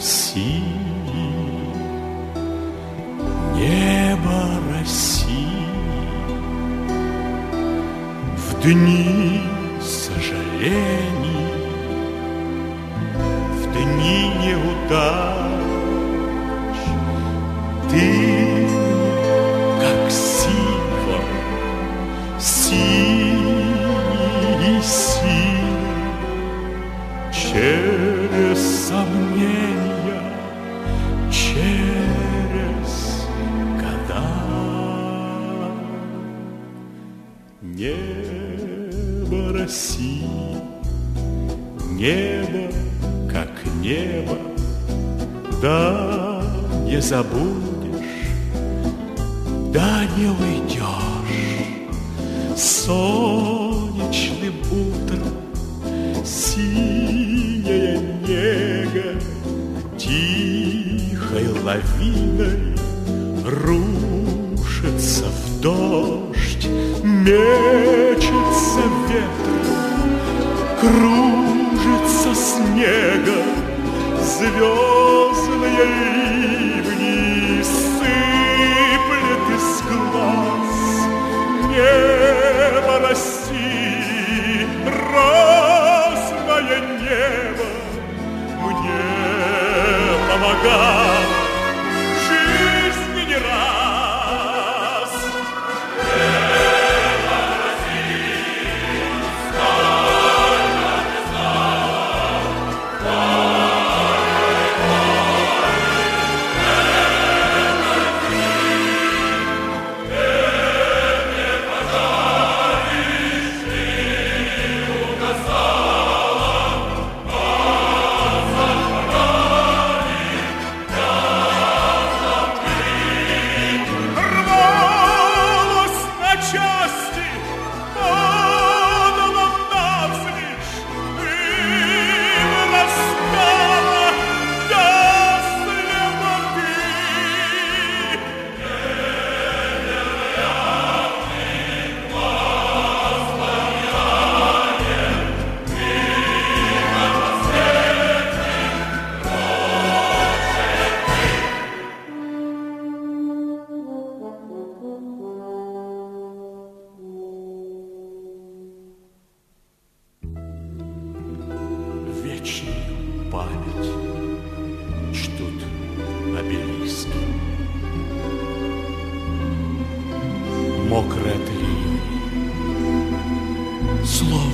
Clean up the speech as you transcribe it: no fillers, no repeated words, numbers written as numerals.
синий, небо России в дни сожалений, в дни неудач ты, как символ синей силы, через сомнения, через года. Небо России, небо, как небо, да не забудешь, да не уйдешь. Солнечным утром синяя нега тихой лавиной рушится в дождь, мечется ветром, кружится снега, звездные ливни сыплет из глаз. Небо России, разное небо, мне помогало в жизни не раз. Небо России, сколько ты знал, вечную память чтут обелиски. Мокрые от ливней, словно